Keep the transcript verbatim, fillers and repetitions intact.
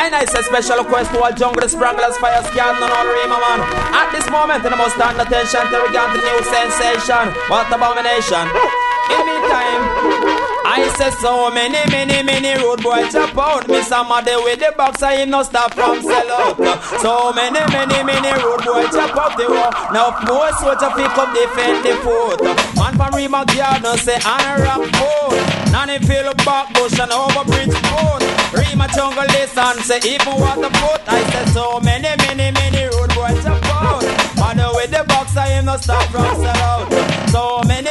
I nice a special request to all jungle spranglers, fire scan and all Rima man. At this moment, I must stand attention to regard the new sensation. What abomination? In the meantime, I say so many, many, many road boys jump out. Me somebody with the box, I him no stop from sell out. So many, many, many road boys jump out the war. Now more soldier pick up defend the fort. Man from Rima Garden say I rap food. Nanny feel back bush and over bridge foot. Rima jungle listen say even water foot. I say so many, many, many road boys jump out. Man with the box, I him no stop from sell out. So many